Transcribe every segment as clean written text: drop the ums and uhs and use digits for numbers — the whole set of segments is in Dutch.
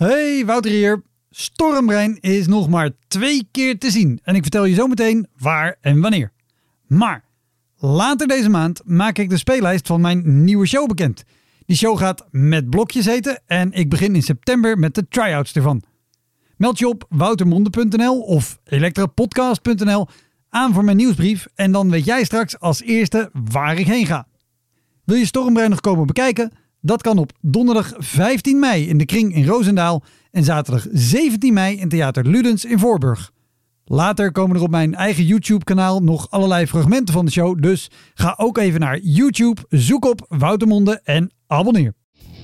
Hey, Wouter hier. Stormbrein is nog maar 2 keer te zien en ik vertel je zo meteen waar en wanneer. Maar later deze maand maak ik de speellijst van mijn nieuwe show bekend. Die show gaat Met Blokjes heten en ik begin in september met de try-outs ervan. Meld je op woutermonde.nl of elektrapodcast.nl aan voor mijn nieuwsbrief en dan weet jij straks als eerste waar ik heen ga. Wil je Stormbrein nog komen bekijken? Dat kan op donderdag 15 mei in de Kring in Roosendaal en zaterdag 17 mei in Theater Ludens in Voorburg. Later komen er op mijn eigen YouTube-kanaal nog allerlei fragmenten van de show, dus ga ook even naar YouTube, zoek op Wouter Monde en abonneer.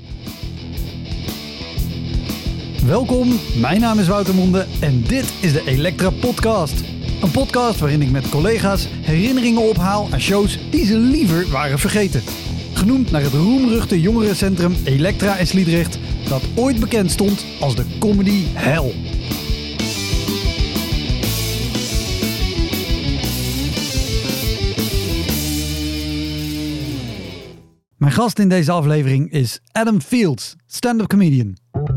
Welkom, mijn naam is Wouter Monde en dit is de Elektra Podcast. Een podcast waarin ik met collega's herinneringen ophaal aan shows die ze liever waren vergeten. Genoemd naar het roemruchte jongerencentrum Elektra in Sliedrecht, dat ooit bekend stond als de comedy hell. Mijn gast in deze aflevering is Adam Fields, stand-up comedian.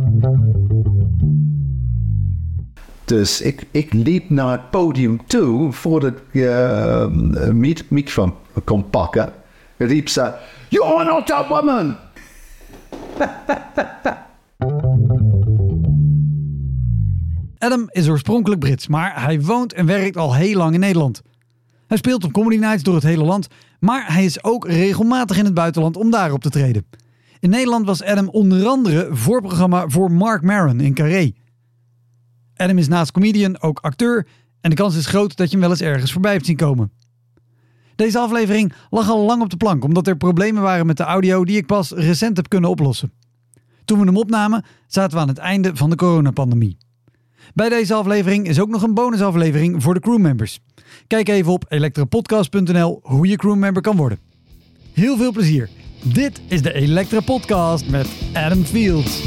Dus ik liep naar het podium toe voordat ik microfoon kon pakken. En riep ze, "You're not that woman!" Adam is oorspronkelijk Brits, maar hij woont en werkt al heel lang in Nederland. Hij speelt op comedy nights door het hele land, maar hij is ook regelmatig in het buitenland om daar op te treden. In Nederland was Adam onder andere voorprogramma voor Mark Maron in Carré. Adam is naast comedian ook acteur en de kans is groot dat je hem wel eens ergens voorbij hebt zien komen. Deze aflevering lag al lang op de plank omdat er problemen waren met de audio die ik pas recent heb kunnen oplossen. Toen we hem opnamen zaten we aan het einde van de coronapandemie. Bij deze aflevering is ook nog een bonusaflevering voor de crewmembers. Kijk even op elektrapodcast.nl hoe je crewmember kan worden. Heel veel plezier. Dit is de Elektra Podcast met Adam Fields.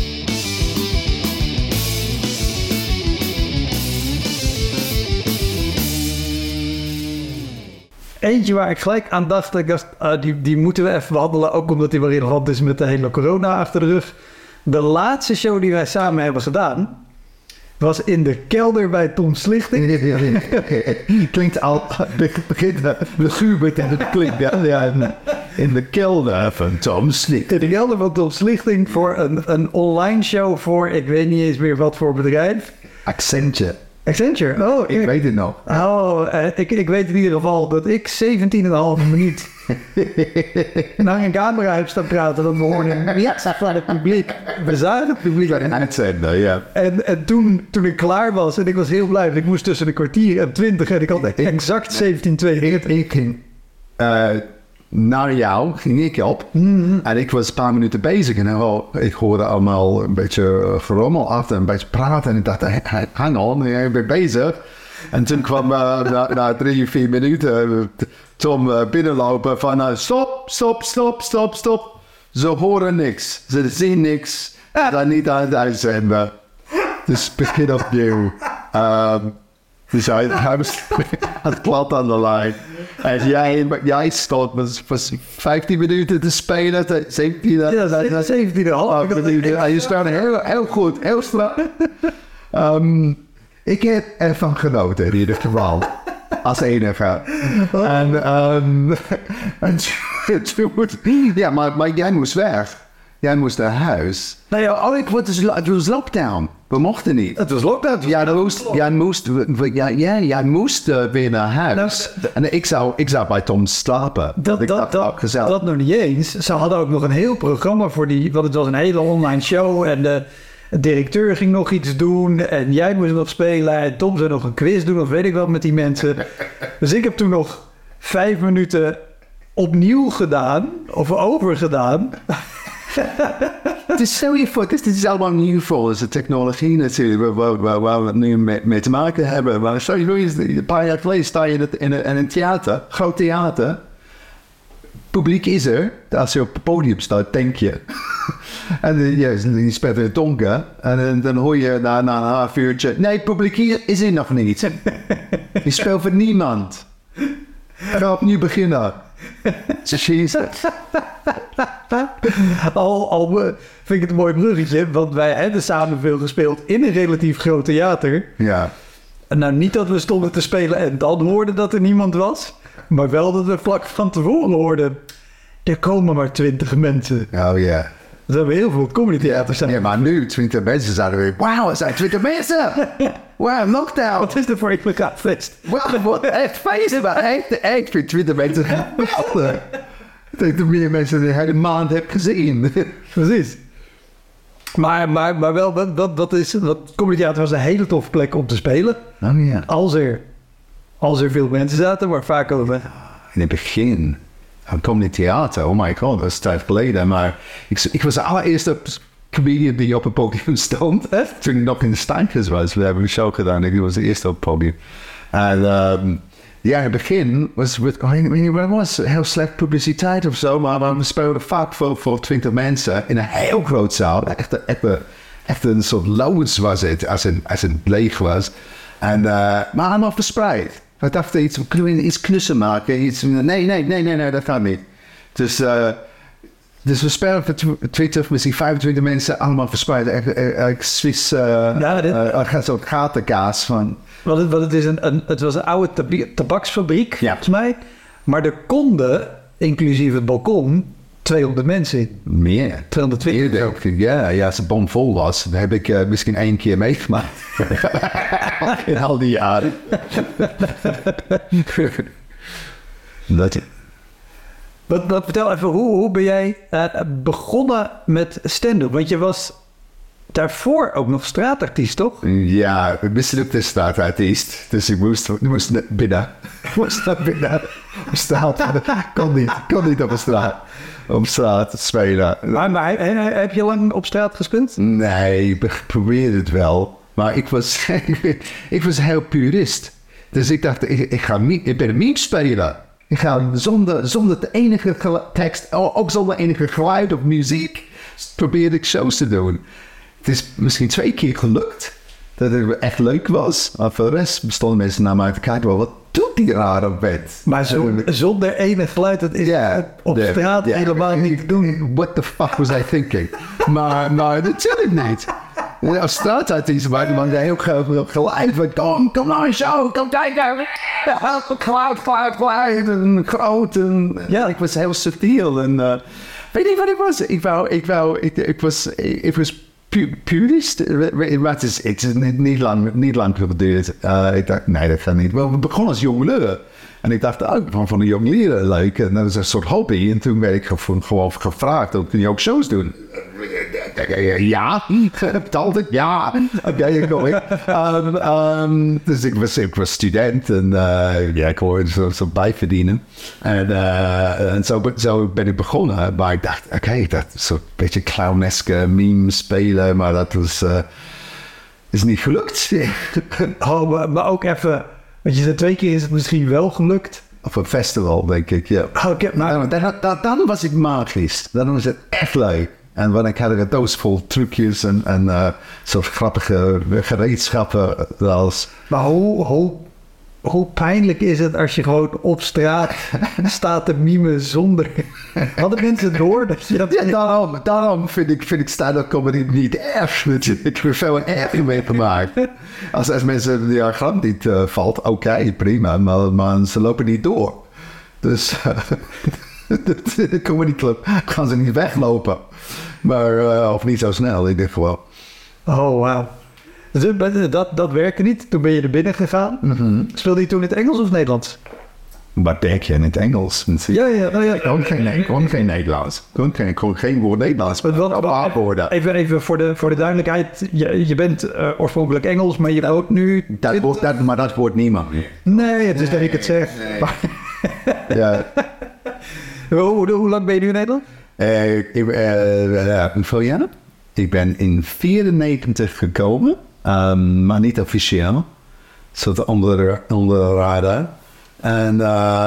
Eentje waar ik gelijk aan dacht, die moeten we even behandelen. Ook omdat die wel relevant is met de hele corona achter de rug. De laatste show die wij samen hebben gedaan was in de kelder bij Tom Slichting. Klinkt al, begint de Gubert en het klinkt in de kelder van Tom Slichting. In de kelder van Tom Slichting voor een online show voor, ik weet niet eens meer wat voor bedrijf. Accenture. Accenture? Oh, ik weet het nog. Ik weet in ieder geval dat ik 17,5 minuut naar een camera heb staan praten. Dat we hoorden, ja, van het publiek. We zagen het publiek. Uitzender, ja. En toen ik klaar was, en ik was heel blij, want ik moest tussen een kwartier en 20 en ik had exact 17:42. Ik ging naar jou, ging ik op. En ik was een paar minuten bezig en ik hoorde allemaal een beetje gerommel achter, een beetje praten. En ik dacht, hang on, ik ben bezig. En toen kwam na 3 of 4 minuten Tom binnenlopen van stop. Ze horen niks, ze zien niks, ze zijn niet aan het uitzenden. Dus begin opnieuw. Dus hij was het plat aan de lijn. En jij stond was 15 minuten te spelen, 17. Ja, 17,5 minuten. Hij staat heel goed, heel snel. Ik heb ervan genoten in ieder geval. Als enige. Ja, maar jij moest weg. Jij moest naar huis. Nou ja, het was lockdown. We mochten niet. Het was lockdown. Jij moest weer naar huis. En ik zou bij Tom slapen. Dat nog niet eens. Ze hadden ook nog een heel programma voor want het was een hele online show. En de directeur ging nog iets doen. En jij moest nog spelen. En Tom zou nog een quiz doen. Of weet ik wat met die mensen. Dus ik heb toen nog 5 minuten opnieuw gedaan. Of overgedaan. Het is zo dit is allemaal nieuw voor onze technologie natuurlijk, waar we het nu mee te maken hebben. Maar een paar jaar geleden sta je in een theater, groot theater. Publiek is er. Als je op het podium staat, denk je. En je speelt in het donker. En dan hoor je na een half uurtje, nee, het publiek is er nog niet. Je speelt voor niemand. Ga opnieuw beginnen. Jezus. Al vind ik het een mooi bruggetje, want wij hebben samen veel gespeeld in een relatief groot theater. Ja. Nou, niet dat we stonden te spelen en dan hoorden dat er niemand was, maar wel dat we vlak van tevoren hoorden, er komen maar 20 mensen. Oh ja. We hebben heel veel comedytheaters staan. Ja, maar nu 20 mensen zouden weer... Wauw, er zijn 20 mensen! Wauw, lockdown! Wat is er voor een feest? Wauw, wat echt feest, maar echt weer 20 mensen. Geweldig. Ik denk dat meer mensen die de hele maand heb gezien. Precies. Maar wel, dat comedytheater was een hele toffe plek om te spelen. Oh ja. Als er veel mensen zaten, maar vaak over. In het begin, een comedy theater, oh my god, dat is tijd geleden. Maar ik was de allereerste comedian die op het podium stond. Toen ik nog in de Stijnkers was. We hebben een show gedaan, ik was de eerste op het podium. En ja, in het begin was het was heel slecht publiciteit of zo, maar we speelden vaak voor 20 mensen in een heel groot zaal. Echt een soort lounge was het, als het leeg was. En, maar allemaal verspreid. We dachten kunnen we iets knussen maken? Nee, dat gaat niet. Dus we spelen voor 20, misschien 25 mensen, allemaal verspreid. Echt Swiss, zo'n gatenkaas van... Want het was een oude tabaksfabriek, volgens mij. Maar er konden, inclusief het balkon, 200 mensen in. Meer. 220. Ja, als het bomvol was. Dat heb ik misschien 1 keer meegemaakt. In al die jaren. Wat vertel even, hoe ben jij begonnen met stand-up? Want je was daarvoor ook nog straatartiest, toch? Ja, ik mislukte straatartiest. Dus ik moest naar binnen. Kon niet op straat spelen. Maar heb je lang op straat gespeeld? Nee, ik probeerde het wel. Maar ik was heel purist. Dus ik dacht, ik ben een meme spelen. Ik ga zonder de enige tekst, ook zonder enige geluid of muziek, probeerde ik shows te doen. Het is misschien 2 keer gelukt dat het echt leuk was. Maar voor de rest bestonden mensen naar mij te kijken, wat doet die raar op bed? Maar zonder enig geluid, dat is op straat helemaal niet te doen. What the fuck was I thinking? maar natuurlijk niet. Als straatartiest waren man heel geluid van kom naar een show, kom kijken. Geluid en groot. En, ja, ik was heel subtiel en weet je wat ik was? Ik was purist. Het is niet lang geduurd. Ik dacht, nee, dat gaat niet. Wel, we begonnen als jongleur. En ik dacht, van de jongleren leuk. En dat was een soort hobby. En toen werd ik gewoon gevraagd, kun je ook shows doen? Ja, betaald ja. Oké, kom ik. Dus ik was student en ik hoorde zo bijverdienen. En zo ben ik begonnen. Maar ik dacht, dat soort beetje clowneske meme spelen, maar dat is niet gelukt. Maar ook even, want je zei 2 keer is het misschien wel gelukt. Op een festival, denk ik, ja. Dan was ik magisch. Dan was het echt leuk. En wanneer ik had een doos vol trucjes en soort grappige gereedschappen. Maar hoe pijnlijk is het als je gewoon op straat staat te mimen zonder... Hadden mensen het door? Daarom vind ik stand-up comedy niet erg. Ik heb veel erger meegemaakt. Als mensen die grap niet valt, oké, prima. Maar ze lopen niet door. Dus de comedyclub gaan ze niet weglopen. Maar, of niet zo snel, ik denk gewoon. Oh, wauw. Dat werkte niet. Toen ben je er binnen gegaan. Mm-hmm. Speelde je toen in het Engels of Nederlands? Wat denk je in het Engels? Ja. Gewoon geen Nederlands. Gewoon geen woord Nederlands. Maar wel woorden. Even voor de duidelijkheid. Je bent oorspronkelijk Engels, maar je woont nu... Maar dat wordt niemand meer. Nee, het is dat ik het zeg. Nee. Ja. Hoe lang ben je nu in Nederland? Hoeveel jaar? Ik ben in 1994 gekomen, maar niet officieel. Soort onder de radar. En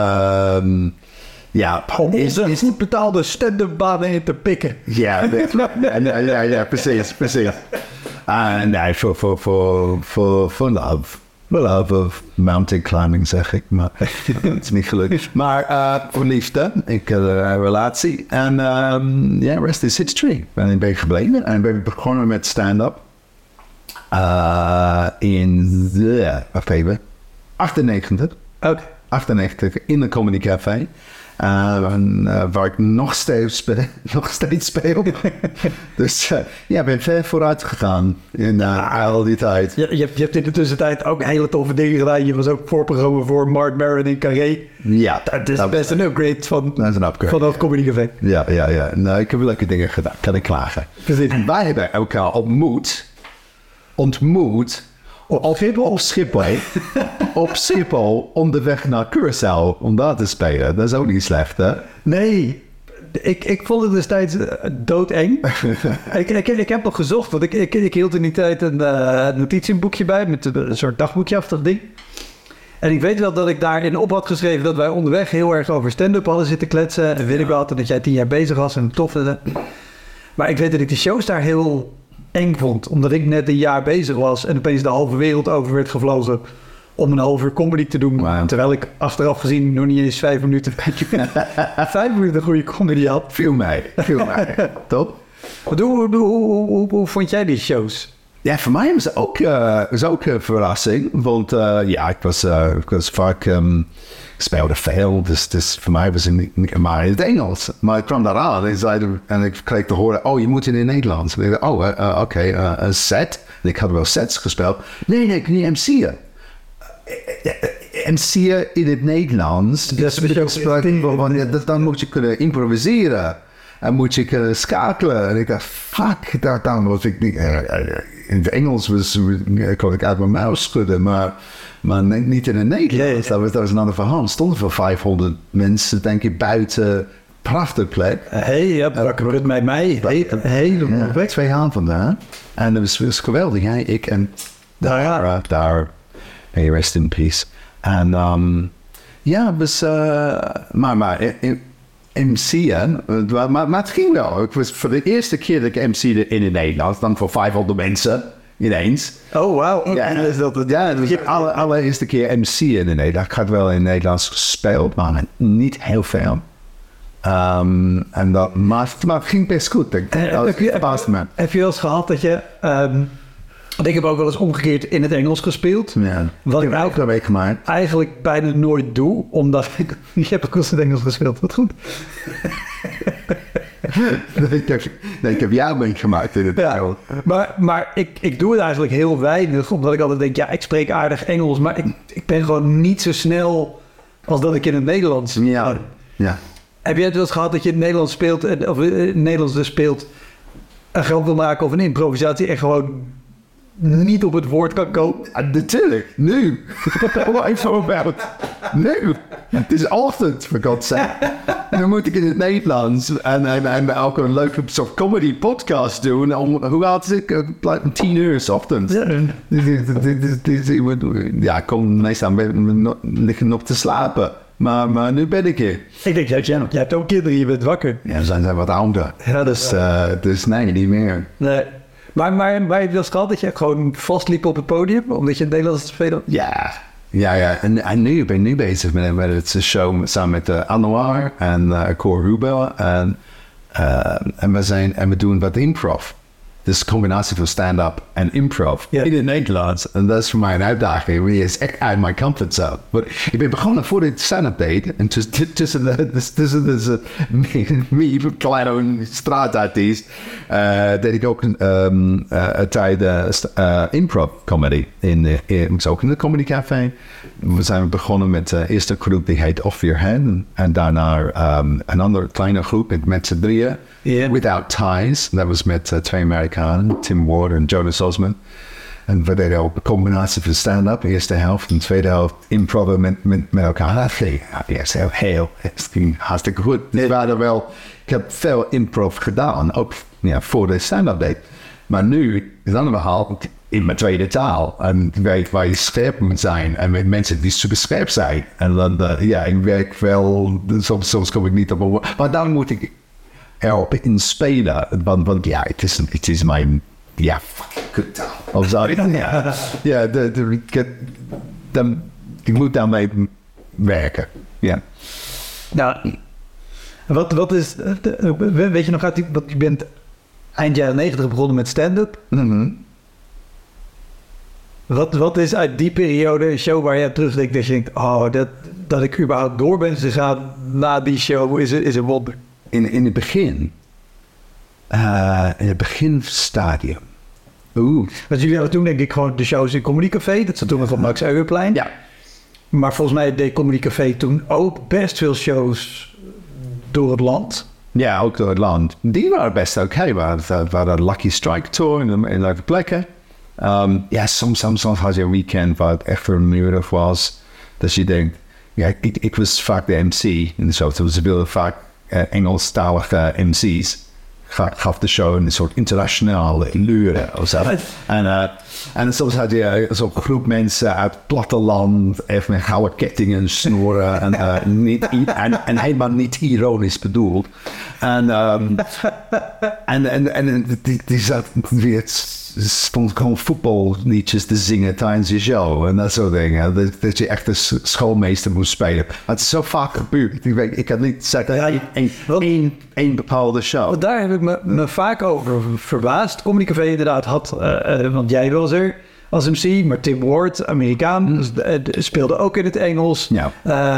is niet betaalde stand-up banen in te pikken. Ja, precies. Nee, voor love. Behalve mountain climbing, zeg ik. Maar het is niet gelukt. Maar voor liefde. Ik had een relatie. En rest is history. En ik ben gebleven. En ben begonnen met stand-up. In 98. Oké. 98 in de Comedy Café. Waar ik nog steeds speel. Dus ik ben ver vooruit gegaan in al die tijd. Je hebt in de tussentijd ook hele toffe dingen gedaan. Je was ook voorprogramma voor Mark Maron in Carré. Ja. Dat is best een upgrade van dat Comedy Café. Ja. Nou, ik heb leuke dingen gedaan. Kan ik klagen. Precies. En wij hebben elkaar ontmoet op Schiphol. Op Schiphol onderweg naar Curaçao om daar te spelen. Dat is ook niet slecht, hè? Nee, ik vond het destijds doodeng. ik heb nog gezocht, want ik hield in die tijd een notitieboekje bij met een soort dagboekje-achtig ding. En ik weet wel dat ik daarin op had geschreven dat wij onderweg heel erg over stand-up hadden zitten kletsen. En weet ik wat, en dat jij 10 jaar bezig was en tof. Maar ik weet dat ik de shows daar heel eng vond, omdat ik net een jaar bezig was en opeens de halve wereld over werd gevlogen om een half uur comedy te doen. Wow. Terwijl ik achteraf gezien nog niet eens 5 minuten 5 minuten goede comedy had. Viel mij. Top. Hoe vond jij die shows? Ja, voor mij was het ook een verrassing. Want ik was vaak... Ik speelde veel, dus voor mij was het niet maar in het Engels. Maar ik kwam daar aan en ik kreeg te horen... je moet in het Nederlands. En ik dacht, oké, een set. En ik had wel sets gespeeld. Nee, ik kan niet MC'en. MC'en in het Nederlands. Dan moet je kunnen improviseren. En moet je kunnen schakelen. En ik dacht, fuck, daarom was ik niet... in het Engels kon ik uit mijn mouw schudden, maar niet in het Nederlands. Dat was een ander verhaal. Er stonden voor 500 mensen, denk ik, buiten. Prachtig plek. Met mij. Helemaal weg. 2 jaar vandaan. En het was geweldig. Ik en daar. Hey, rest in peace. En het was... MC'en, maar het ging wel. Het was voor de eerste keer dat ik MC'de in het Nederlands, dan voor 500 mensen ineens. Oh, wauw. Het was de allereerste keer MC'en in het Nederlands. Ik had wel in het Nederlands gespeeld, maar niet heel veel. Maar het ging best goed. Heb je wel eens gehad dat je... ik heb ook wel eens omgekeerd in het Engels gespeeld. Ja, wat ik ook week gemaakt. Eigenlijk bijna nooit doe, omdat ik heb ook eens in het Engels gespeeld. Wat goed. Ik heb jou meegemaakt in het Engels. Maar ik doe het eigenlijk heel weinig, omdat ik altijd denk, ik spreek aardig Engels, maar ik ben gewoon niet zo snel als dat ik in het Nederlands. Ja. Heb jij het wel eens gehad dat je in het Nederlands speelt, of in het Nederlands dus speelt, een grap wil maken of een improvisatie en gewoon niet op het woord kan komen? Natuurlijk, nu. Nu. Het is ochtend, voor godsake. En dan moet ik in het Nederlands en ook een leuke soort comedy podcast doen. Hoe oud is ik? 10 uur 's ochtends. Ja, ik kom meestal liggen op te slapen. Maar nu ben ik hier. Ik denk, jij hebt ook kinderen, je bent wakker. Ja, dan zijn wat ouder. Ja, dus nee, niet meer. Nee. Maar heb je wel eens gehad dat je gewoon vastliep op het podium, omdat je het Nederlands speelde? Ja. En nu ben ik nu bezig met het show samen met Anouar en Cor Rubel. En we doen wat improv. Dus een combinatie van stand-up en improv in het Nederlands. En dat is voor mij een uitdaging. Het is echt uit mijn comfortzone. Maar ik ben begonnen voor dit stand-up date. En tussen me, kleine straatartiest, deed ik ook een tijd improv comedy. Ook in de Comedy Café. We zijn begonnen met de eerste groep die heet Off Your Head. En daarna een andere kleine groep met z'n drieën. Yeah. Without Ties. Dat was met 2 Amerikanen, Tim Ward en Jonas Osman. En we deden ook een combinatie van stand-up, de eerste helft en de tweede helft improv met elkaar. Dat ging het ging hartstikke goed. Dus ik heb veel improv gedaan, ook voor de stand-up date. Maar nu is het een ander verhaal in mijn tweede taal. En ik weet waar je scherp moet zijn. En met mensen die super scherp zijn. En dan, ik werk wel, soms kom ik niet op een woord. Maar dan moet ik erop inspelen. Want het is mijn ja, fucking kuttaal. Of zo. Ja, ik moet daarmee werken. Ja. Nou, wat is... weet je nog uit... Want je bent eind jaren 90 begonnen met stand-up. Mm-hmm. Wat is uit die periode een show waar je terugdenkt dat je denkt... dat ik überhaupt door ben gegaan na die show is een wonder. In het begin. In het beginstadium. Want jullie hadden toen denk ik gewoon de shows in Comedy Café. Dat zat toen nog op Max Euwerplein. Ja. Maar volgens mij deed Comedy Café toen ook best veel shows door het land. Ja, ook door het land. Die waren best oké. We hadden Lucky Strike Tour in leuke plekken. Soms had je een weekend waar het echt vermoeiend was. Dus je denkt... Ja, ik was vaak de MC in de show. Dus ze wilden vaak Engelstalige MC's. Gaf de show een soort internationale allure of zo. En soms had je zo'n groep mensen uit het platteland, even met gouden kettingen snoeren en helemaal niet ironisch bedoeld. Die zat weer stond gewoon voetballiedjes te zingen tijdens je show en dat soort dingen. Dat je echt de schoolmeester moest spelen. Maar het is zo vaak gebeurd. Ik kan niet zeggen één bepaalde show. Daar heb ik me vaak over verbaasd. Comedy Café inderdaad had, want jij was er als MC, maar Tim Ward, Amerikaan, speelde ook in het Engels. Ja.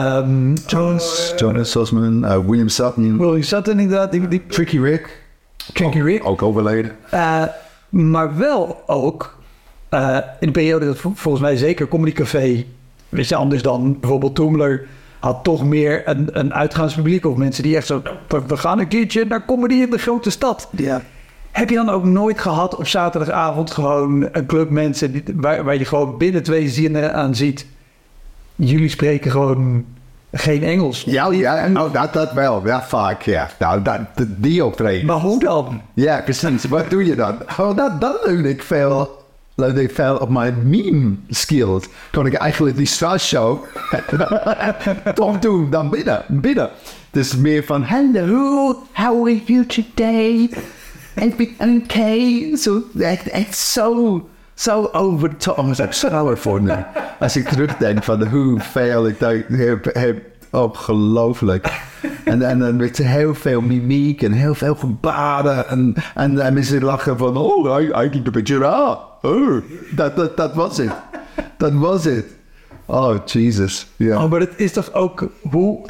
Jonas Sussman, William Sutton inderdaad. Tricky Rick. Ook overleden. Maar wel ook in de periode dat volgens mij zeker Comedy Café, weet je, anders dan bijvoorbeeld Toomler, had toch meer een uitgaanspubliek of mensen die echt zo, we gaan een keertje naar comedy in de grote stad. Ja. Heb je dan ook nooit gehad op zaterdagavond gewoon een club mensen waar je gewoon binnen 2 zinnen aan ziet, jullie spreken gewoon geen Engels? Dat wel. Ja, vaak, ja. Nou, die optreden. Maar hoe dan? Ja, precies. Wat doe je dan? Dat leunde ik veel op mijn meme skills. Kon ik eigenlijk die straatshow toch doen dan binnen. Dus meer van, hello, how are you today? Everything okay? Echt zo over de top. Dat is ook zo voor nu. Als ik terugdenk van hoeveel ik heb ongelooflijk. En dan weet je heel veel mimiek en heel veel gebaren. En mensen lachen van, hij doet een beetje raar. Dat was het. Dat was het. Oh, Jesus. Yeah. Oh, maar het is toch ook hoe...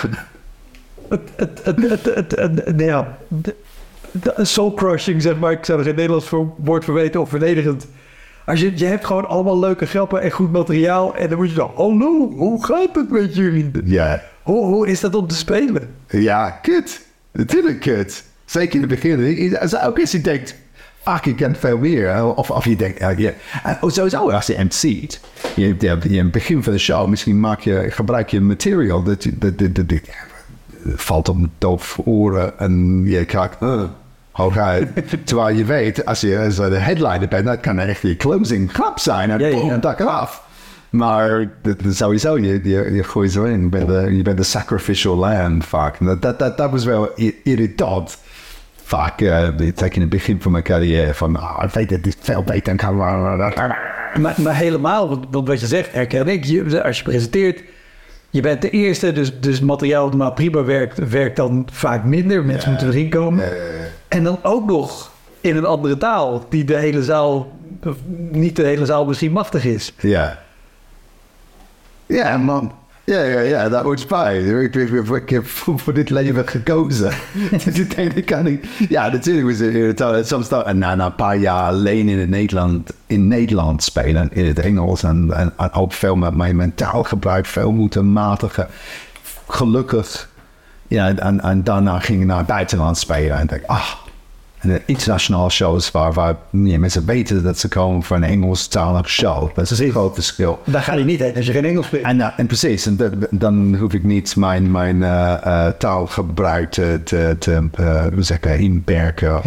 soul crushing, zeg maar. Ik zou er geen Nederlands woord voor weten of verdedigend. Als je hebt gewoon allemaal leuke grappen en goed materiaal. En dan moet je dan, hallo, hoe gaat het met jullie? Ja. Hoe is dat om te spelen? Ja, kut. Natuurlijk kut. Zeker in het begin. Ook als je denkt, fuck, ik ken veel meer. Of je denkt, sowieso als je MC't. In het begin van de show misschien gebruik je material dat valt op een doof oren en je krijgt hooguit. Terwijl je weet, als je de headliner bent, dat kan echt je closing grap zijn en tak eraf. Maar sowieso, je gooit zo in. Je bent de sacrificial lamb vaak. Dat was wel irritant. Vaak, zeker in het begin van mijn carrière, van ik weet het is veel beter. Maar helemaal, want wat je zegt, herken ik. Als je presenteert, je bent de eerste, dus materiaal dat maar prima werkt dan vaak minder. Mensen moeten erin komen. En dan ook nog in een andere taal, die de hele zaal, of niet de hele zaal misschien machtig is. Ja. Ja, man. Ja, dat hoort bij. Ik heb voor dit leven gekozen. Dus ik denk, dat kan niet. Ja, natuurlijk was het irritant. Soms dan, na een paar jaar alleen in Nederland spelen, in het Engels, en ook veel met mijn mentaal gebruik, veel moeten matigen. Gelukkig. Ja, en daarna ging ik naar het buitenland spelen en dacht, en de internationale shows waar mensen weten dat ze komen voor een Engelstalige show. Dat is een groot verschil. Daar ga je niet heen als je geen Engels spreekt. En precies, en dan hoef ik niet mijn taalgebruik te inperken.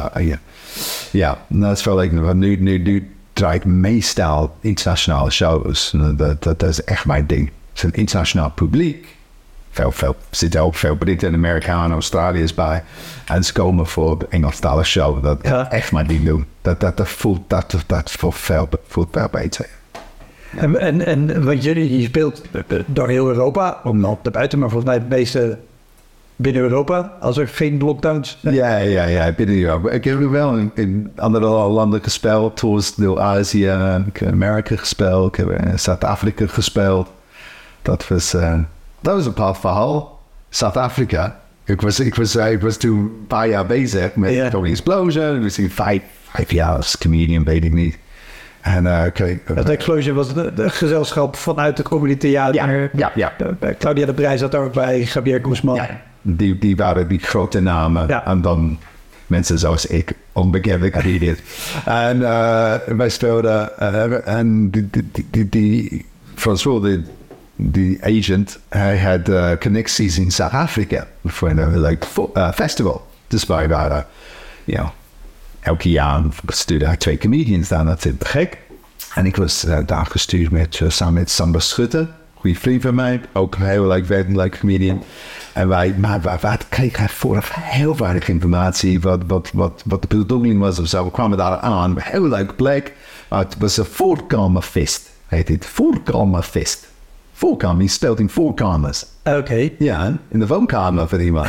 Ja, dat is wel leuk. Nu draai ik meestal internationale shows. Dat is echt mijn ding. Het is een internationaal publiek. zitten ook veel Britten en Amerikanen en Australiërs bij. En ze komen voor de Engelstalige show. Dat echt maar niet doen. Dat voelt veel beter. En want je speelt door heel Europa, om op de buiten, maar volgens mij het meeste binnen Europa, als er geen lockdowns zijn. Ja, binnen Europa. Ik heb wel in andere landen gespeeld, tours door Azië, ik heb Amerika gespeeld, ik heb in Zuid-Afrika gespeeld. Dat was een bepaald verhaal. Zuid-Afrika. Ik was toen een paar jaar bezig met Comedy Explosion. Misschien 5 jaar als comedian, weet ik niet. En het Explosion was de gezelschap vanuit de Comedy Theater. Ja. Claudia de Breij zat daar ook bij, Javier Guzman. Ja, die waren die grote namen. Ja. En dan mensen zoals ik, onbekende comedians. En wij speelden en die François, die agent, hij had connecties in Zuid-Afrika voor een festival. Dus wij waren, elke jaar stuurde 2 comedians daar naartoe. Gek. En ik was daar gestuurd samen met Samba Schutte, goede vriend van mij, ook een heel leuk comedian. En wij kregen vooraf heel weinig informatie wat de bedoeling was of zo. We kwamen daar aan, een heel leuk plek. Maar het was een voorkamerfeest, heet het. Voorkamerfeest. Voorkamer, je speelt in voorkamers. Oké. Ja, in de woonkamer van iemand.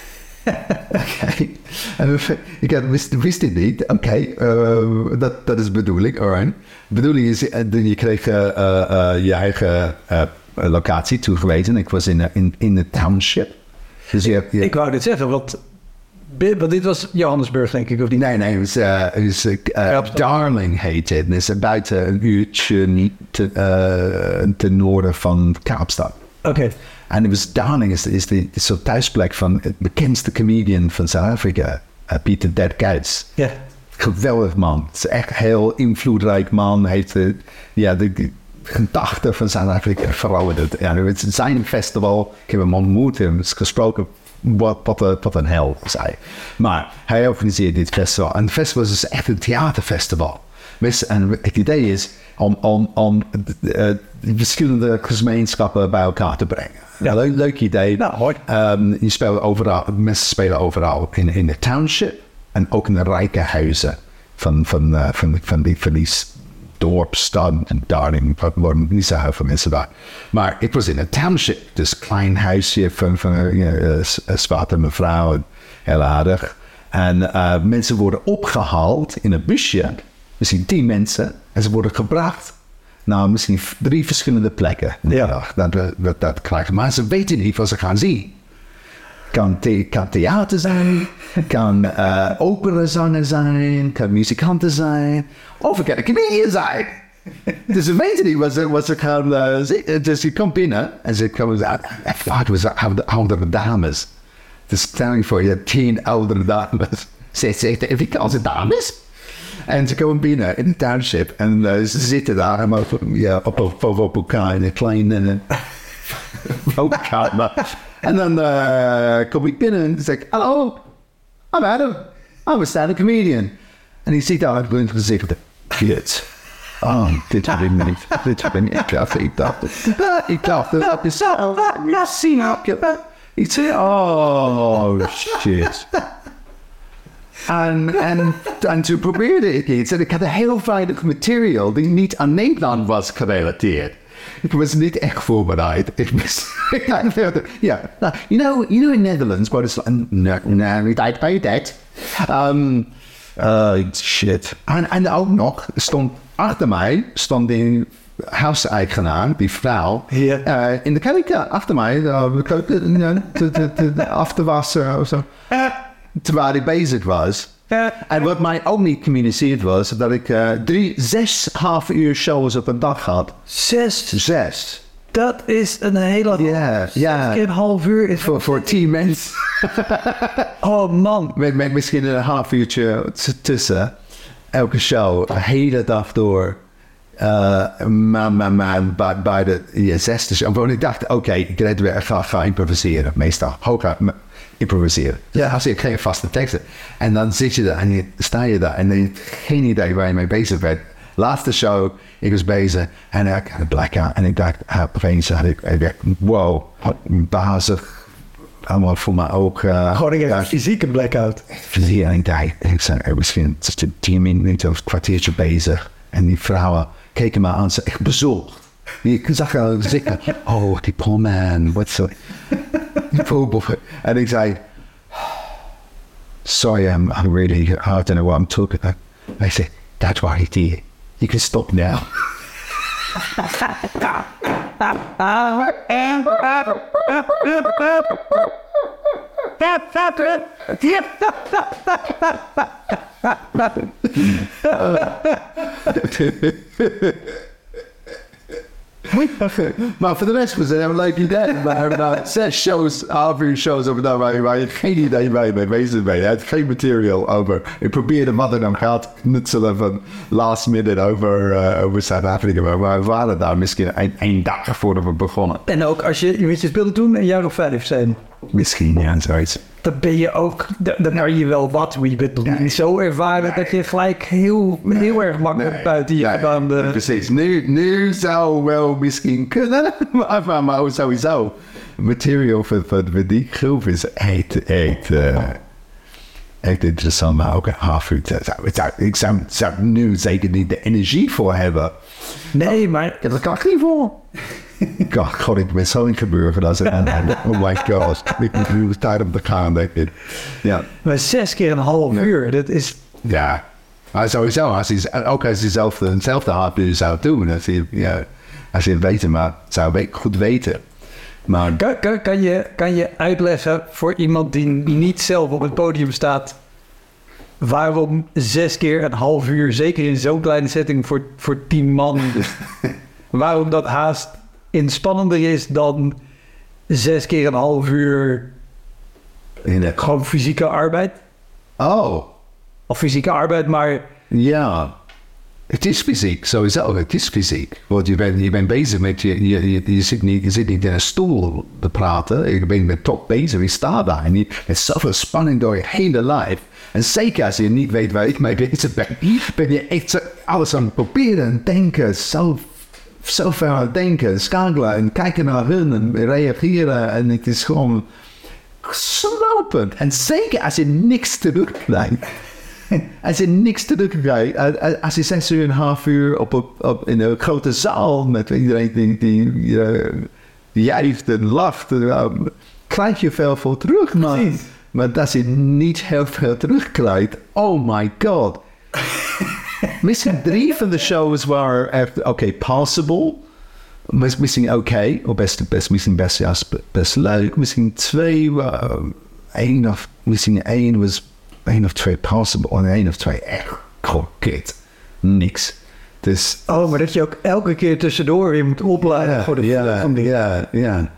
Ik wist dit niet. Dat is de bedoeling. Alright. De bedoeling is, je kreeg je eigen locatie toegewezen. Ik was in de township. Dus ik wou dit zeggen, want dit was Johannesburg, denk ik, of niet? Nee, het was Darling heet het. Het is buiten een uurtje ten noorden van Kaapstad. Oké. En het was Darling is de soort thuisplek van het bekendste comedian van Zuid-Afrika, Pieter Dead Kuits. Ja. Geweldig man. Het is echt een heel invloedrijk man. Heeft de gedachten van Zuid-Afrika veranderd. Ja, het is zijn festival. Ik heb hem ontmoet en gesproken wat een hel zei. Maar hij organiseert dit festival. En het festival is dus echt een theaterfestival. En het idee is om verschillende gemeenschappen bij elkaar te brengen. Ja, leuk idee. Nou, hoor. Je speelt overal, mensen spelen overal in de township en ook in de rijke huizen van die dorp, stad en Darling. Er worden niet zo heel veel mensen daar. Maar ik was in een township, dus een klein huisje van een zwarte mevrouw, heel aardig. En mensen worden opgehaald in een busje, misschien 10 mensen, en ze worden gebracht naar misschien 3 verschillende plekken. Ja. Dat krijgen. Maar ze weten niet wat ze gaan zien. Kan theater zijn, kan operazanger zijn, kan muzikanten zijn, of het kan een comedian zijn. Dus ze weten niet wat ze gaan zien. Dus je komt binnen en ze komen vaak was oudere dames. Dus stel je voor, je hebt 10 oudere dames. Ze zegt, Afrikaanse dames? En ze komen binnen in de township en ze zitten daar op elkaar in een klein woonkamer. En dan kom ik binnen en zeg ik, hallo, I'm Adam, I'm a stand-up comedian. En hij ziet daar in het gezicht, kut. Oh, dit heb ik niet. Ik dacht, dat is zo. Ik zei, oh, shit. En toen probeerde ik iets. En ik had een heel weinig materiaal die niet aan Nederland was gerelateerd. Ik was niet echt voorbereid. Ja, you know in Netherlands, but it's no, niet bij dat. Shit. En ook nog stond achter mij de huiseigenaar, die vrouw, in de keuken achter mij, af te wassen of zo. Terwijl ik bezig was. En wat mij ook niet communiceerd was, dat ik 6,5 uur shows op een dag had. 6. Dat is een hele... Ja. Een half uur. Voor 10 mensen. Oh man. Met misschien een half uurtje tussen. Elke show, de hele dag door. Maar bij de 6e show. En ik dacht, oké, ik red weer, ga improviseren. Meestal. Improviseren. Ja. Als ik geen vaste teksten. En dan zit je daar en sta je daar en je hebt geen idee waar je mee bezig bent. Laatste show, ik was bezig en ik had een blackout. En ik dacht, opeens had ik dacht, wow, bazig. Allemaal voor mij ook. Gewoon een fysieke blackout. Fysiek. En ik dacht, ik zei, misschien 10 minuten of een kwartiertje bezig. En die vrouwen keken me aan, ze echt bezorgd. Ik zag al zeker, oh, die poor man, wat zo. En ik zei, sorry, I'm really, I don't know what I'm talking about. I said, that's what I did. You can stop now. Maar voor de rest was het een leuk idee. Maar 6 shows, half uur shows over daar waar je geen idee mee bezig bent. Je had geen material over. Ik probeerde wat er dan gaat knutselen van last minute over South Africa. Maar we waren daar misschien 1 dag voordat we begonnen. En ook als je speelde toen een jaar of 5 zijn. Misschien, ja, zoiets. Dan ben je ook, dan heb je wel wat, maar je bent nog niet zo ervaren dat je gelijk heel erg makkelijk buiten je gedaan. Precies, nu zou wel misschien kunnen, maar sowieso. Material voor die groep is echt interessant, maar ook een half uur. Ik zou nu zeker niet de energie voor hebben. Nee, maar dat kan ik niet voor. God, ik ben zo in gebeurd als het oh my god, ik moet nu tijd op de gaan, denk ik. Ja. Maar 6 keer een half uur, dat is... Ja, maar sowieso, als je hetzelfde half uur zou doen, als je het weten, maar zou ik goed weten. Maar... Kan je uitleggen voor iemand die niet zelf op het podium staat, waarom 6 keer een half uur, zeker in zo'n kleine setting voor 10 man, waarom dat haast inspannender is dan 6 keer een half uur gewoon fysieke arbeid? Oh. Of fysieke arbeid, maar... Ja, het is fysiek, sowieso. Het is fysiek. Want je bent bezig met je zit niet in een stoel te praten. Je bent met top bezig, je staat daar. En met zoveel spanning door je hele lijf. En zeker als je niet weet waar ik mee bezig ben je echt alles aan het proberen en denken. Zo ver aan het denken, schakelen en kijken naar hun en reageren. En het is gewoon slopend. En zeker als je niks terugkrijgt. Als je niks terugkrijgt, als je 6 uur en een half uur in een grote zaal met iedereen die juicht en lacht, krijg je veel voor terug. Maar als je niet heel veel terugkrijgt, oh my god. Misschien 3 van de shows waren echt passable. Misschien oké, of misschien best leuk. Misschien 2, misschien 1 was 1 of 2 passable en 1 of 2 echt kut. Niks. Dus, maar dat je ook elke keer tussendoor weer moet opladen voor de ja.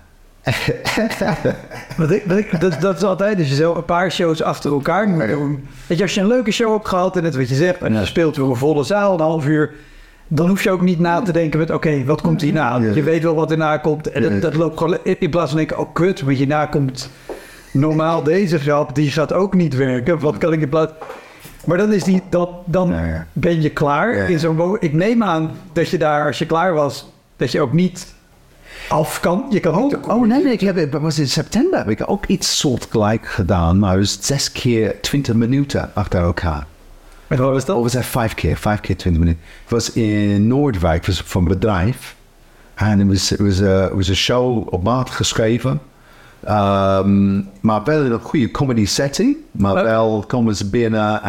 Dat is altijd, dus je zo een paar shows achter elkaar moet doen. Weet je, als je een leuke show hebt gehad en net wat je zegt, en je speelt weer een volle zaal, een half uur, dan hoef je ook niet na te denken met, oké, wat komt hierna? Je weet wel wat erna komt en dat loopt gewoon, in plaats van denken, oh kut, wat hierna komt normaal deze grap, die gaat ook niet werken, wat kan ik in plaats... Maar dan is ben je klaar in zo'n... Ik neem aan dat je daar, als je klaar was, dat je ook niet af kan. Je kan ook... nee, was in september heb ik ook iets soortgelijk gedaan, maar het was 6 keer 20 minuten achter elkaar. En wat was dat? Of was het 5 keer 20 minuten. Het was in Noordwijk, het was van een bedrijf. En het was een show op maat geschreven. Maar wel in een goede comedy setting. Maar wel komen ze binnen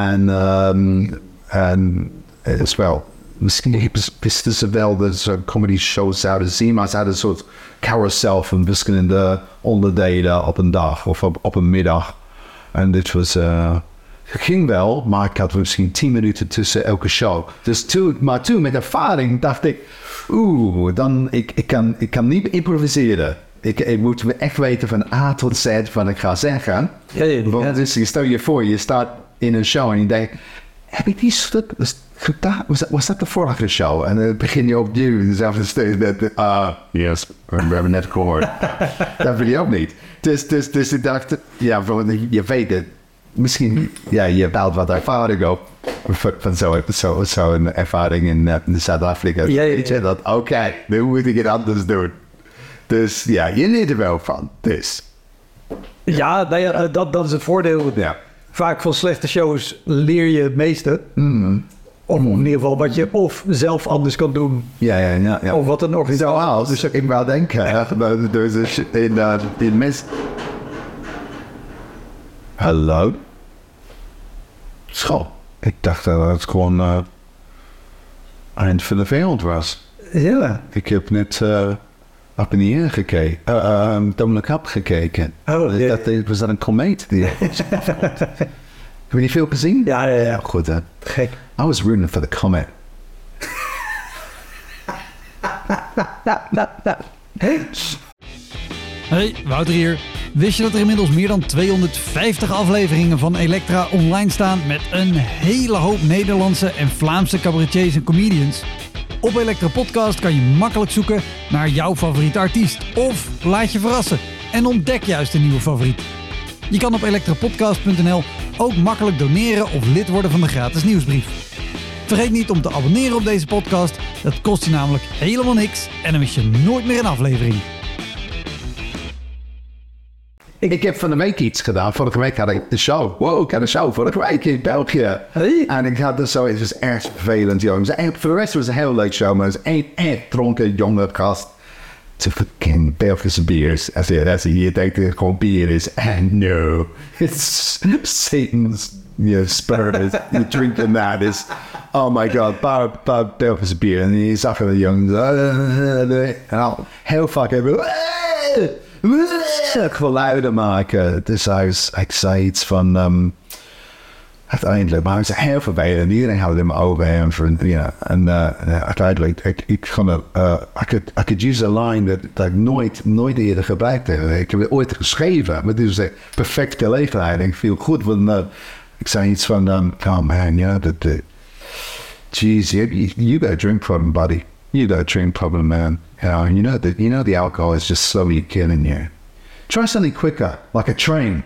en het is wel... Misschien wisten ze wel dat ze comedy shows zouden zien, maar ze hadden een soort carousel van verschillende onderdelen op een dag of op een middag. En dit was... Het ging wel, maar ik had misschien 10 minuten tussen elke show. Dus toen met ervaring dacht ik... ik kan niet improviseren. Ik moet echt weten van A tot Z wat ik ga zeggen. Want dus je stel je voor, je staat in een show en je denkt... Heb ik die stuk... Was dat de vorige show? En dan begin je opnieuw. Dezelfde stuk. Yes, we hebben net gehoord. Dat wil je ook niet. Dus ik dacht... Ja, je weet het. Misschien... Ja, je bouwt wat ervaring op. van zo'n ervaring in Zuid-Afrika. Ja. Weet je dat? Oké, nu moet ik het anders doen. Dus ja, je leert er wel van. Dus. Ja, nou ja, dat is het voordeel. Ja. Vaak van slechte shows leer je het meeste. Of in ieder geval wat je of zelf anders kan doen. Ja. Of wat een organisatie. Zoals, dus ik wel denken. Dus in mis... Hallo? School. Ik dacht dat het gewoon eind van de wereld was. Ja. Ik heb net op en neer gekeken. Dominic Cup gekeken. Oh, ja. Was dat een komeet? Heb je niet veel gezien? Ja. Goed hè. Gek. I was rooting for the comet. Hey, Wouter hier. Wist je dat er inmiddels meer dan 250 afleveringen van Elektra online staan met een hele hoop Nederlandse en Vlaamse cabaretiers en comedians? Op Elektra Podcast kan je makkelijk zoeken naar jouw favoriete artiest of laat je verrassen en ontdek juist een nieuwe favoriet. Je kan op elektrapodcast.nl ook makkelijk doneren of lid worden van de gratis nieuwsbrief. Vergeet niet om te abonneren op deze podcast, dat kost je namelijk helemaal niks en dan mis je nooit meer een aflevering. Ik heb van de week iets gedaan. Vorige week had ik de show. Wow, ik had een show vorige week in België. Hey. En ik had dus zo, het was erg vervelend, jongens. En voor de rest was het een heel leuk show, maar het was één echt dronken jonge gast. Te fucking Belgische biers. Als je hier denkt dat het gewoon bier is. And no, it's Satan's spirit. You drinking that is, oh my god, paar Belgische bier. En je zag de jongens. En al heel vaak hebben geluiden maken. Dus ik zei iets van uiteindelijk, maar het was heel vervelend. Iedereen had het in mijn ogen en uiteindelijk I could use a line dat ik nooit eerder gebruikt heb. Ik heb het ooit geschreven, maar dit was een perfecte gelegenheid en ik viel goed, want ik zei iets van oh man, geez, you got a drink problem, buddy. You got a drink problem, man. You know the alcohol is just slowly killing you. Try something quicker, like a train.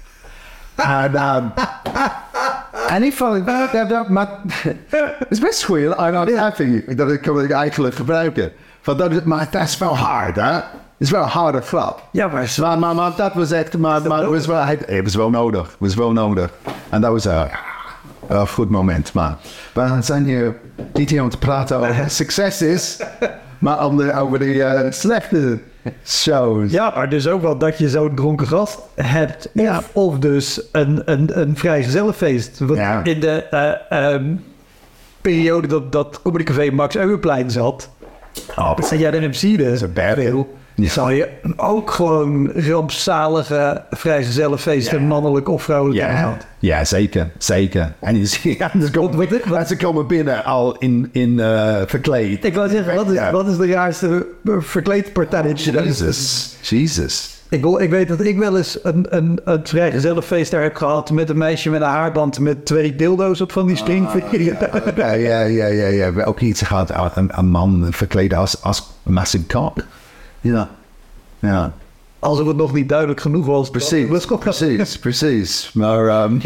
En ik vond het is best goed. Dat ik eigenlijk gebruiken. Maar dat is wel hard, hè? Het is wel een harde grap. Ja, maar dat was echt, maar het was wel nodig. En dat was een goed moment, maar we zijn hier niet hier om te praten over succes is, maar over de slechte shows. ja, maar dus ook wel dat je zo'n dronken gast hebt. Ja. Of dus een vrijgezellenfeest. Want Ja. in de periode dat Comedy Café Max Euwenplein zat, en jij de MC dus, zou je ook gewoon rampzalige vrijgezellenfeesten, mannelijk of vrouwelijk hebben gehad. Ja, zeker. En je ziet, ze komen binnen al in verkleed. Ik wou zeggen, wat is de raarste verkleedpartij? Jesus. Ik weet dat ik wel eens een vrijgezellenfeest daar heb gehad met een meisje met een haarband met 2 dildo's op van die stringvingers. Ja. We ook iets gehad, een man verkleed als Massive Cop. Ja. Alsof het nog niet duidelijk genoeg was. Precies. Maar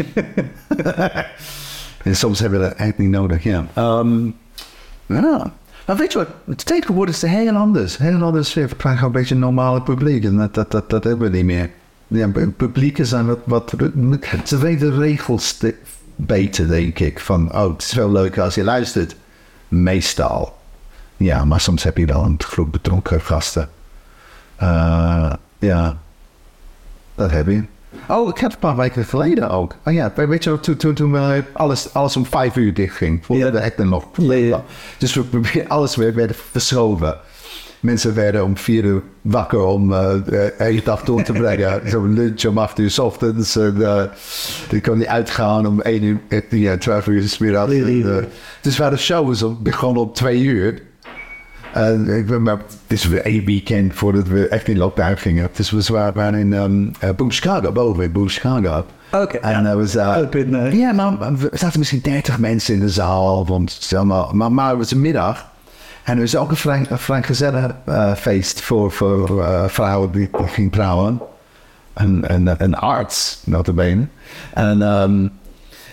en soms hebben we dat echt niet nodig, ja. Maar weet je wat, tegenwoordig is het heel anders. Heel anders sfeer. We krijgen een beetje een normale publiek en dat hebben we niet meer. Ja, publieken zijn wat ze weten de regels beter, denk ik. Van, het is wel leuk als je luistert. Meestal. Ja, maar soms heb je wel een groep betrokken gasten. Ja, dat heb je. Oh, ik had een paar weken geleden ook. Oh ja, weet je, toen alles om 5 uur dicht ging. Voordat de hek er nog. Dus alles werd verschoven. Mensen werden om 4 uur wakker om een dag door te brengen. Zo'n lunch om 8 uur 's ochtends. Dan kon die uitgaan om 1 uur, 12 uur 's middags. Dus waar de show was begon om 2 uur. Maar het is weer 1 weekend voordat we echt in lockdown gingen. Dus we waren in Boom Chicago, boven in Boom Chicago. Oké. En dat was... ja, maar er zaten misschien 30 mensen in de zaal. Maar het was een middag. En er was ook een vrijgezellen feest voor vrouwen die gingen trouwen. Een arts, notabene. En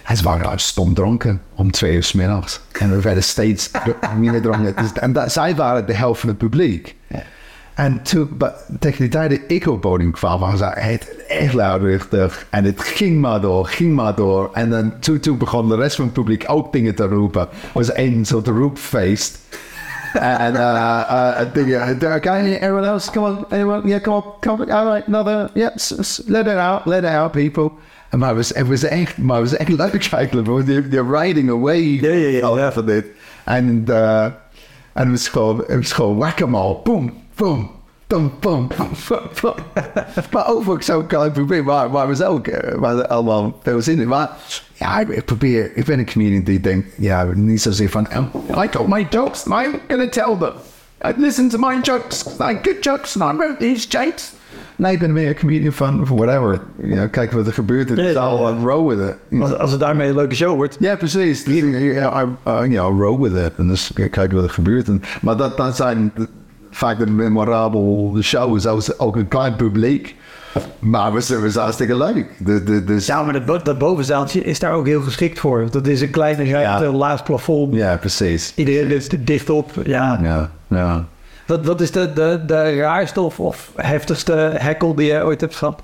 En ze waren stom dronken om 2 uur 's middags. En we werden steeds meer dronken. Dus, zij waren de helft van het publiek. En toen, tegen die tijd dat ik op het podium kwam, was het echt luidruchtig. En het ging maar door. En dan, toen begon de rest van het publiek ook dingen te roepen. Het was een soort roepfeest. And okay, everyone else, come on, anyone, yeah, come on, all right, another, yeah, let it out, people. Maar het was echt leuk eigenlijk, want they're riding away van dit. En het was gewoon whack-a-mole, boom, boom, boom, boom, boom. Maar ook zo'n klein probleem, maar we waren allemaal veel zin in. Maar ja, ik ben een comedian die denkt, ja, niet zozeer van, I got my jokes, I'm gonna tell them. I listen to my jokes, like good jokes, and I wrote these jokes. Nee, ik ben meer een comedian van whatever. Kijk wat er gebeurt in de zaal en row with it. Als het daarmee een leuke show wordt. Ja, precies. Row with it. En dus kijk wat er gebeurt. Maar dat zijn vaak de memorabel shows. Ook een klein publiek. Maar het was hartstikke leuk. Ja, maar dat bovenzaaltje is daar ook heel geschikt voor. Dat is een kleine ruimte, laag plafond. Ja, precies. Iedereen is er dicht op. Ja. Wat is de raarste of heftigste heckle die je ooit hebt gehad?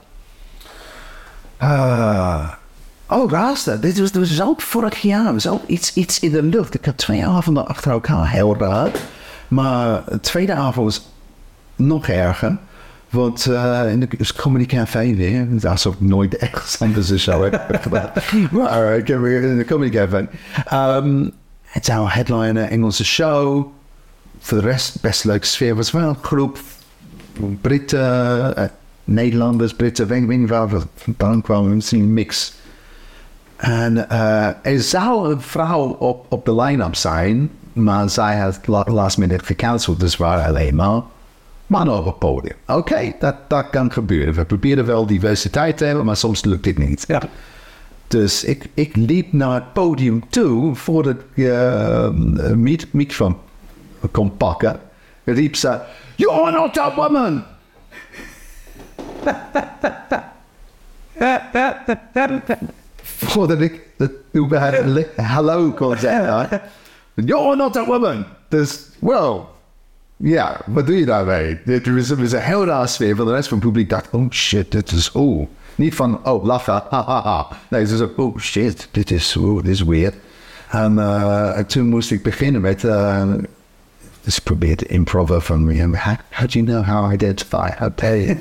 Raarste. Dit was ook vorig jaar. Het was ook iets in de lucht. Ik had 2 avonden achter elkaar. Heel raar. Maar de tweede avond was nog erger. Want in de Comedy Café weer, alsof ik nooit echt anders een show heb gedaan. Maar ik heb weer in de Comedy Café. Het zou een headliner, Engelse show. Voor de rest best leuke sfeer. Was wel een groep Britten, Nederlanders, Britten, weet niet waar vandaan kwamen. Misschien een mix. En er zou een vrouw op de line-up zijn, maar zij had last minute gecanceld. Dus waren alleen maar mannen op het podium. Oké, dat kan gebeuren. We proberen wel diversiteit te hebben, maar soms lukt dit niet. Ja. Dus ik liep naar het podium toe voordat ik microfoon kon pakken. Riep ze, "You're not that woman!" Voordat ik hallo kon zeggen. "You're not that woman!" Dus, well, ja, wat doe je daarmee? Het was een heel raar sfeer. Van de rest van het publiek dacht, oh shit, dit is niet van, oh, lachen, ha. Nee, ze zei, oh shit, dit is weird. En toen moest ik beginnen met, dus ik probeerde te improven van, how do you know how I identify? How tell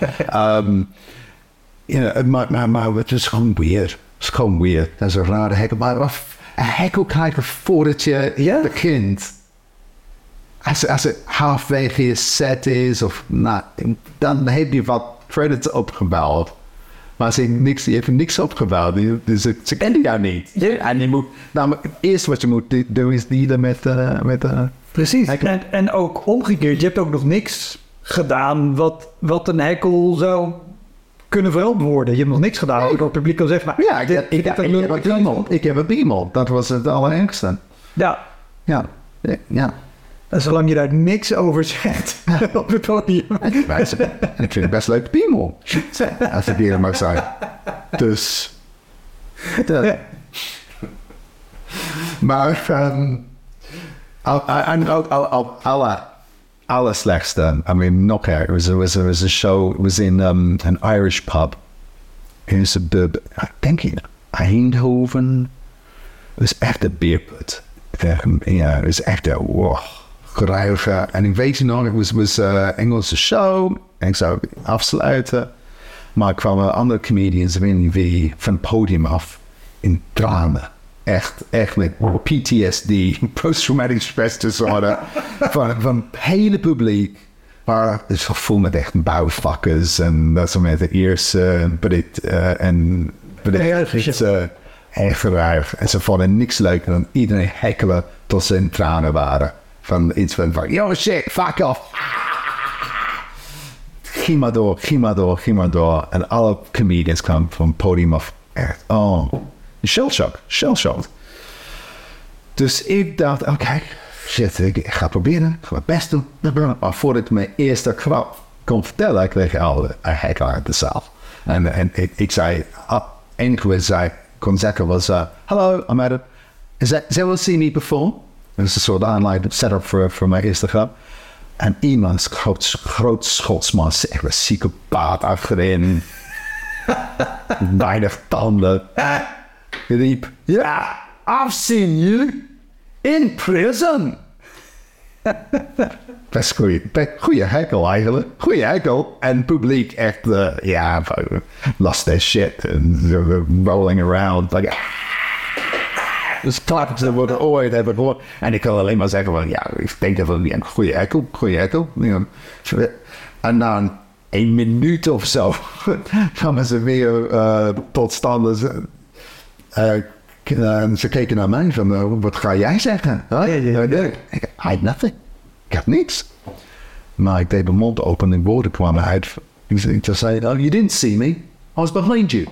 you? Maar het is gewoon weird. Het is gewoon weird. Dat is een rare hekkel. Maar een hekkel kijken voordat je begint. Als het halfwege je set is, of dan heb je wat credits opgebouwd. Maar als je hebt niks opgebouwd, dus ze kennen jou niet. Ja. En je moet, het eerste wat je moet doen is dealen met precies. En ook omgekeerd, je hebt ook nog niks gedaan wat een hekkel zou kunnen verantwoorden. Je hebt nog niks gedaan. Ook het publiek kan zeggen, ja, ik heb een beamel. Dat was het allerergste. Ja. En zolang je daar niks over zegt op het podium. En ik vind het best leuk piemel. Als het hier mag zijn. Dus. Maar. En ook alle slechtste. I mean, nog erger. Er was een show. Het was in een Irish pub. In een suburb. Ik denk in Eindhoven. Het was echt een beerput. Ja, het was echt een. Wow. Geruigen. En ik weet nog, het was Engelse show. En ik zou afsluiten. Maar er kwamen andere comedians, ik weet niet wie, van het podium af. In tranen. Echt met PTSD, post-traumatic stress disorder. van het hele publiek. Maar het is vol met echt bouwvakkers. En dat soort met de eerste. Echt geruig. En ze vonden niks leuker dan iedereen hekkelen tot ze in tranen waren. Van iets van, yo shit, fuck off. Ging maar door. En alle comedians kwamen van het podium af. Echt, shell shock. Dus ik dacht, oké, shit, ik ga proberen. Ik ga mijn best doen. Maar voordat ik mijn eerste grap kon vertellen, kreeg ik al een hek uit de zaal. En ik zei, enige zei, kon zeggen was... Hello, I'm Adam. Has anyone seen me before? Dat is een soort online setup voor mijn eerste grap. En iemand groot Schotsman, echt een psychopaat achterin. Weinig tanden. Riep, yeah, I've seen you in prison. Best goeie hekel eigenlijk. Goeie hekel. En het publiek echt, lost their shit. And rolling around. Like, dus klappen ze worden ooit hebben gehoord. En ik kan alleen maar zeggen van, ja, ik denk dat het een goeie hekel. En na een minuut of zo kwamen ze weer tot stand. En ze keken naar mij van, wat ga jij zeggen? Ik had nothing. Ik had niks. Maar ik deed mijn mond open en woorden kwamen uit. Ik zei, oh, you didn't see me. I was behind you.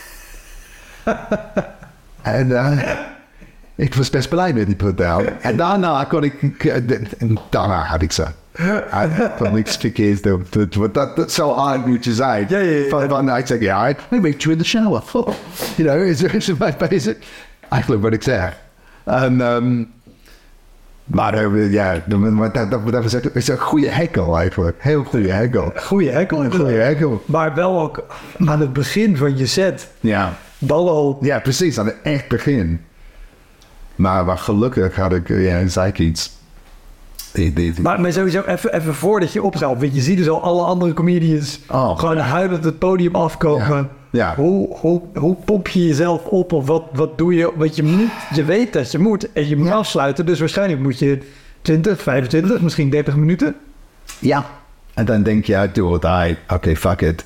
En ik was best blij met die put-down. En daarna kon ik... daarna had ik ze. Van niks verkeerd doen. Dat zo hard moet je zijn. Van ik zeg, ja, I make you in the shower. You know, is het bezig? Eigenlijk wat ik zeg. En... maar dat is een goede hekel eigenlijk. Heel goede hekel. Goeie hekel. Maar wel ook aan het begin van je set. Ja. Dan al. Ja, precies. Aan het echt begin. Maar gelukkig had ik, zei ik iets. Maar sowieso even voordat je opzelt. Want je ziet dus al alle andere comedians gewoon huilend het podium afkomen. Ja. Hoe pomp je jezelf op? Of wat doe je? Want je moet, je weet dat je moet. En je moet afsluiten. Dus waarschijnlijk moet je 20, 25, misschien 30 minuten. Ja. En dan denk je, do or die. Oké, fuck it.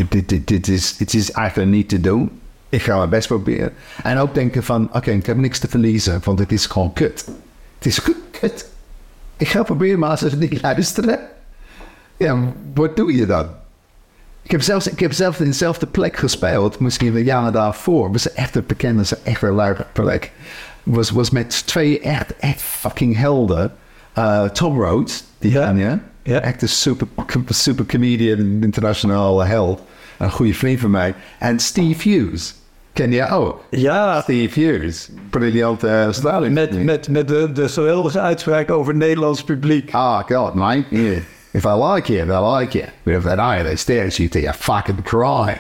It is eigenlijk niet te doen. Ik ga mijn best proberen. En ook denken van, oké, ik heb niks te verliezen. Want het is gewoon kut. Het is kut. Ik ga proberen, maar als ze niet luisteren. Ja, wat doe je dan? Ik heb zelf in dezelfde plek gespeeld. Misschien een jaar daarvoor. Het was echt een bekende, echt een leuke plek. Was met twee echt fucking helden. Tom Rhodes, die ken je. Ja. Echt een super comedian, internationaal held. Een goede vriend van mij. En Steve Hughes. Ken je ook? Ja. Steve Hughes. Briljant Australië. Met de geweldige uitspraak over het Nederlands publiek. Oh god, mate. Yeah. If I like you, I like you. But if they don't, they stare at you till you fucking cry.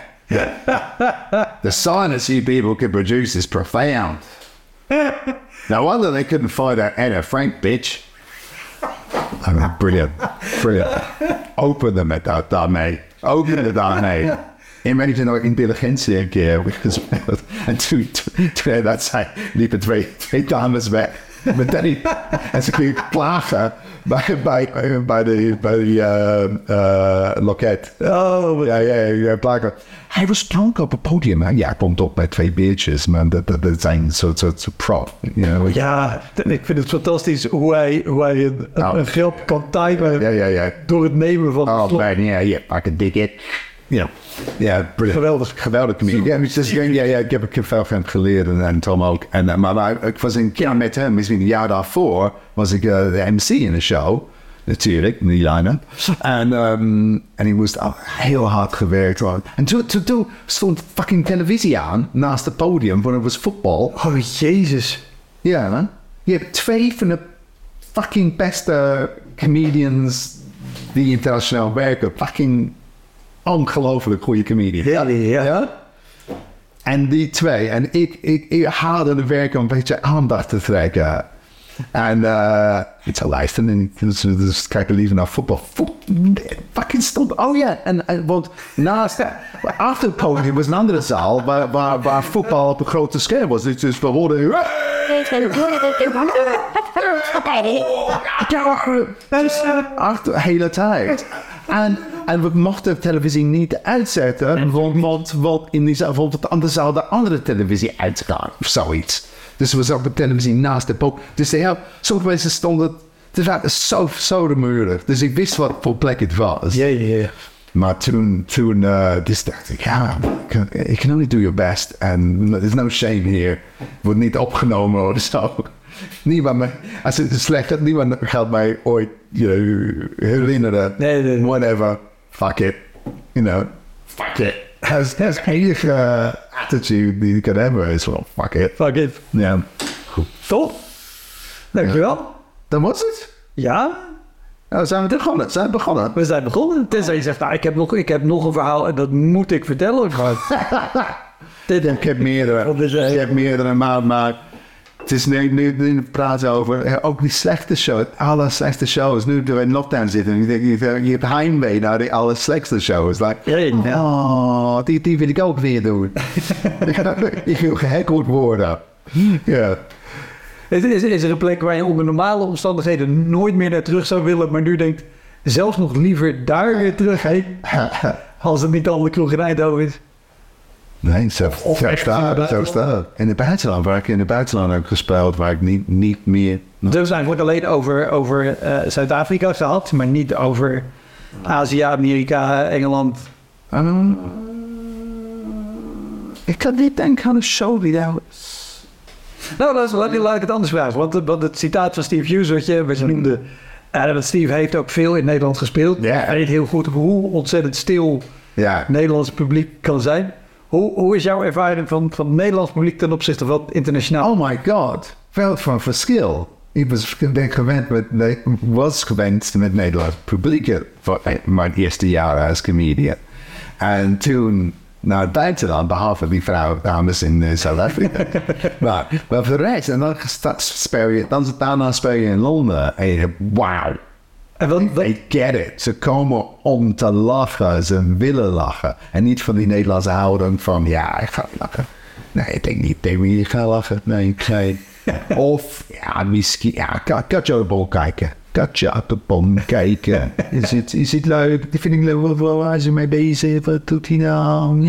The silence you people can produce is profound. No wonder they couldn't find that Anna Frank bitch. I mean, brilliant. Opende met dat daarmee. Imagine nog intelligentie een keer gespeeld. En toen hij dat zei, liepen twee dames weg. Meteen. En ze gingen klagen bij de loket. Oh, ja, plakken. Hij was dronken op het podium. Hè? Ja, komt op met 2 biertjes, maar dat zijn soort prop. You know? Ja, ik vind het fantastisch hoe hij een grap kan timen door het nemen van de slot. Ja, pak een dik it. Ja, geweldig comedian. Ik heb veel van hem geleerd en Tom ook. Maar ik was een keer met hem, misschien een jaar daarvoor, was ik de MC in de show. Natuurlijk, in die line-up. En hij moest heel hard gewerkt worden. En toen stond fucking televisie aan, naast het podium, want het was voetbal. Oh, jezus. Ja, man. Je hebt 2 van de fucking beste comedians die internationaal werken. Fucking ongelooflijk goede comedian. Ja. En die 2. En ik haalde de werk om een beetje aandacht te trekken. En ik zou luisteren en dus kijken liever naar voetbal. Fucking stond. Oh ja. En want achter het podium was een andere zaal waar voetbal op een grote scherm was. Dus we hoorden. Achter de hele tijd. En we mochten de televisie niet uitzetten, want in die zaal, bijvoorbeeld de andere zaal, de andere televisie uitgaan of zoiets. Dus we zaten op de televisie naast de pop. Dus sommige mensen stonden, het was zo rumoerig. Dus ik wist wat voor plek het was. Ja. Maar toen dus dacht ik, ik can only do your best. En there's no shame here. Wordt niet opgenomen of zo. Niemand, als het slecht is, niemand gaat mij ooit herinneren. Nee. Whatever. Fuck it. Fuck it. Hij enige attitude die je kan hebben is wel fuck it. Fuck it. Ja. Top. Dankjewel. Dan was het. Ja, Nou, zijn we begonnen. we zijn begonnen. Tenzij je zegt, nou, ik heb nog een verhaal en dat moet ik vertellen. Ik heb meerdere, maar het is nu praten over ook die slechte show, alle slechte shows. Nu we in lockdown zitten, je hebt heimwee naar die alle slechte shows. Die wil ik ook weer doen. Ik wil gehackeld worden. Ja. Is er een plek waar je onder normale omstandigheden nooit meer naar terug zou willen, maar nu denkt, zelfs nog liever daar weer terug heen, als het niet al de kroeg in Eindhoven is? Nee, zo staat. In het buitenland, waar ik in het buitenland heb gespeeld, waar ik niet meer... Dus hij wordt alleen over Zuid-Afrika gehad, maar niet over Azië, Amerika, Engeland. Ik kan niet denken aan een show die nou... Nou, laat ik het anders vragen. Want het citaat van Steve Hughes, wat je noemde... dat Steve heeft ook veel in Nederland gespeeld. Ja. Hij weet heel goed hoe ontzettend stil het Nederlandse publiek kan zijn. Hoe is jouw ervaring van het Nederlands publiek ten opzichte van het internationaal? Oh my god, veel van verschil. Ik was gewend met Nederlands publiek voor mijn eerste jaar als comedian. En toen naar het buitenland, behalve die vrouw, dames in Zuid-Afrika. maar voor de rest, en daarna speel je in Londen en je denkt, wauw. I get it. Ze komen om te lachen. Ze willen lachen. En niet van die Nederlandse houding van, ja, ik ga lachen. Nee, ik denk niet dat je gaat lachen. Nee. Of, ja, misschien, ja, Katja op de bol kijken. Is het leuk? Die vind ik leuk. Waar is hij mee bezig? Wat doet hij nou?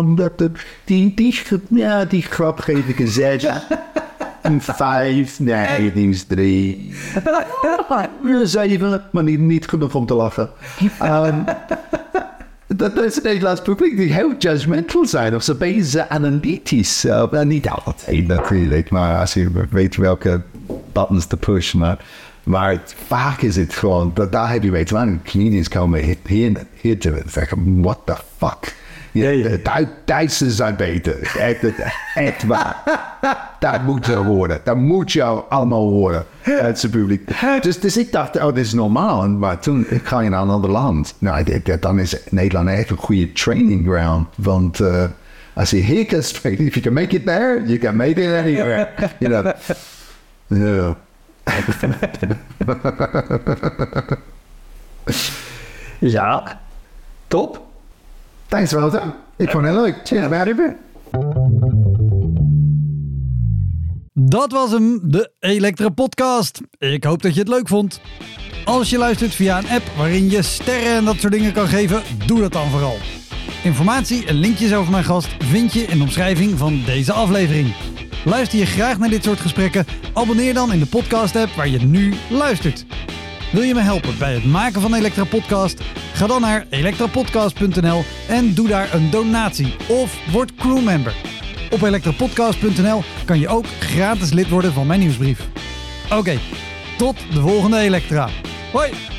Ja, die grap geef ik een 6. Een 5, nee, die is 3. 7, maar niet genoeg om te lachen. Dat is het Nederlands publiek die heel judgmental zijn. Of ze bezig analytisch. Niet altijd natuurlijk, maar als je weet welke buttons te pushen. Maar vaak is het gewoon, daar heb je weet van, comedians komen hier te zeggen, what the fuck. Duitsers zijn beter. Echt waar. Dat moet ze horen. Dat moet jou allemaal horen. Het publiek. Dus ik dacht, dit is normaal. Maar toen ga je naar een ander land. Nou, dan is Nederland echt een goede training ground. Want als je hier kan spreken, if you can make it there, you can make it anywhere. You know. Ja, top. Thanks, Walter. Ik vond het leuk. Cheers, baby. Dat was hem, de Elektra Podcast. Ik hoop dat je het leuk vond. Als je luistert via een app waarin je sterren en dat soort dingen kan geven, doe dat dan vooral. Informatie en linkjes over mijn gast vind je in de omschrijving van deze aflevering. Luister je graag naar dit soort gesprekken? Abonneer dan in de podcast-app waar je nu luistert. Wil je me helpen bij het maken van Elektra Podcast? Ga dan naar elektrapodcast.nl en doe daar een donatie of word crewmember. Op elektrapodcast.nl kan je ook gratis lid worden van mijn nieuwsbrief. Oké, tot de volgende Elektra. Hoi!